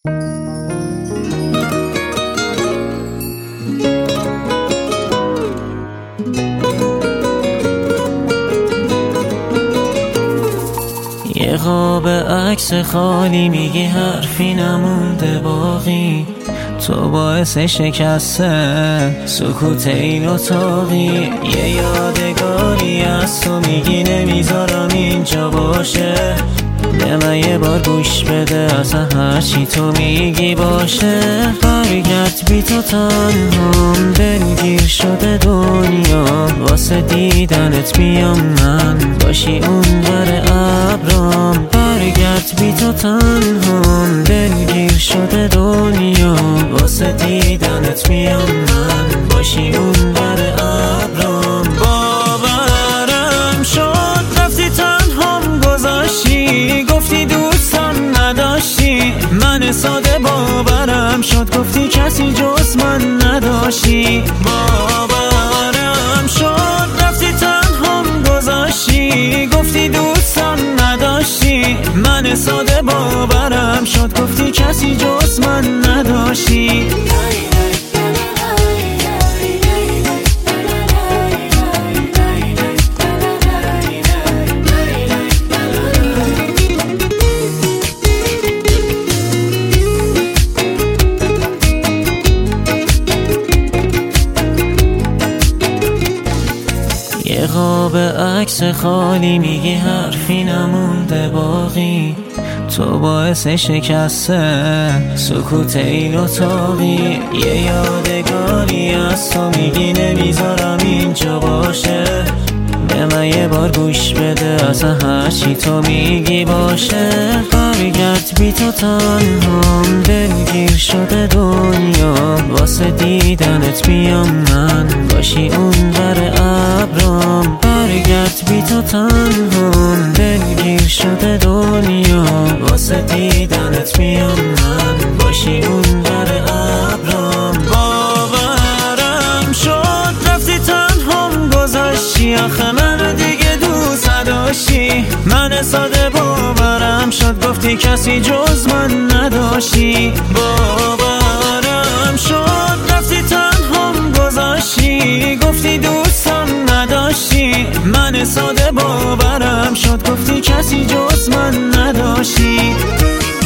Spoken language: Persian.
یه قاب عکس خالی میگی حرفی نمونده باقی، تو باعث شکسته سکوت این اتاقی. یه یادگاری از تو میگی نمیذارم اینجا باشه، به من یه بار گوش بده اصلا هرچی تو میگی باشه. برگرد بی تو تنهام، دلگیر شده دنیا، واسه دیدنت بیام من باشی اون ور ابرام. برگرد بی تو تنهام، دلگیر شده دنیا، واسه دیدنت بیام من باشی اون ور ابرام. باورم شد رفتی تنهام گذاشتی، گفتی دوستم نداشتی. من ساده باورم شد گفتی کسی جز من نداشتی. باورم شد رفتی تنهام گذاشتی، گفتی دوستم نداشتی. من ساده باورم شد گفتی کسی جز من نداشتی. یه قاب عکس خالی میگی حرفی نمونده باقی، تو باعث شکسته سکوت این اتاقی. یه یادگاری از تو میگی نمیذارم اینجا باشه، به من یه بار گوش بده اصلا هرچی تو میگی باشه. برگرد بی تو تنهام، دلگیر شده دنیا، واسه دیدنت بیام من باشی اون ور ابرام. برگرد بی تو تنهام، دلگیر شده دنیا، واسه دیدنت بیام من باشی اون ور ابرام. باورم شد رفتی تنهام گذاشتی، آخه من دیگه دوست نداشتی. من ساده باورم شد گفتی کسی جز من نداشتی. باورم شد رفتی تنهام گذاشتی، گفتی دوستم نداشتی. من ساده باورم شد گفتی کسی جز من نداشتی.